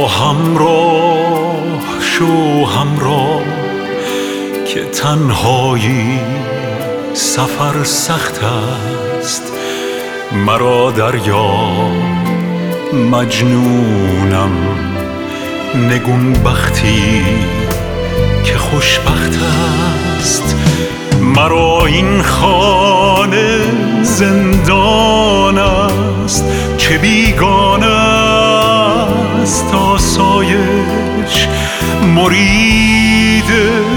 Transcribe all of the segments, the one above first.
همراه شو همراه که تنهایی سفر سخت است. مرا دریا مجنونم نگون بختی که خوشبخت است. مرا این خانه زندان است، چه بیگانه است آسایش. مرید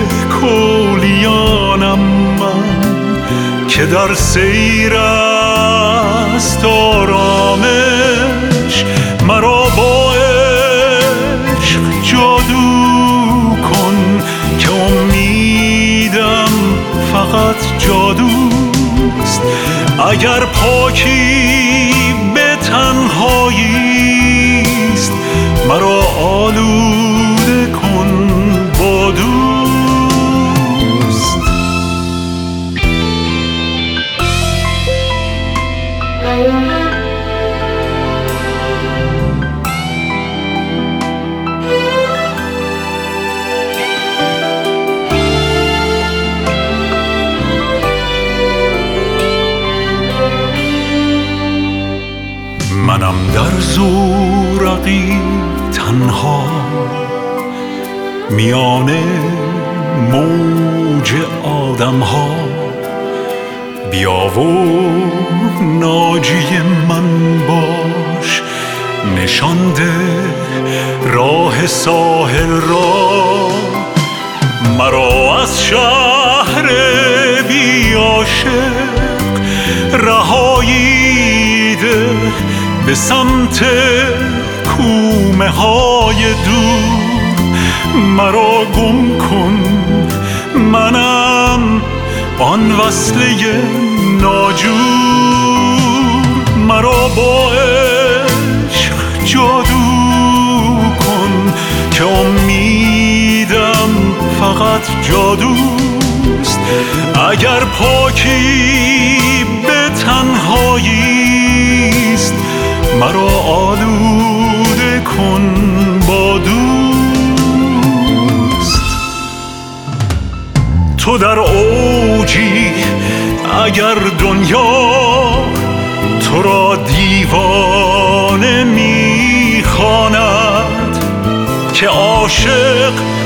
کولیانم من که در سیر است آرامش. مرا با عشق جادو کن که امیدم فقط جادوست. اگر پاکی به تنهاییست مرا آلوده کن با دوست. منم در زورقی تنها میان موج آدم ها. بیا و ناجی من باش، نشان ده راه ساحل را. مرا از شهر بی عاشق رهایی ده به سمت کومه های دور. مرا گم کن منم آن وصله ناجور. مرا با عشق جادو کن که امیدم فقط جادوست. اگر پاکی به تنهاییست مرا آلوده کن با دوست. تو در اوجی اگر دنیا تو را دیوانه میخواند که عاشق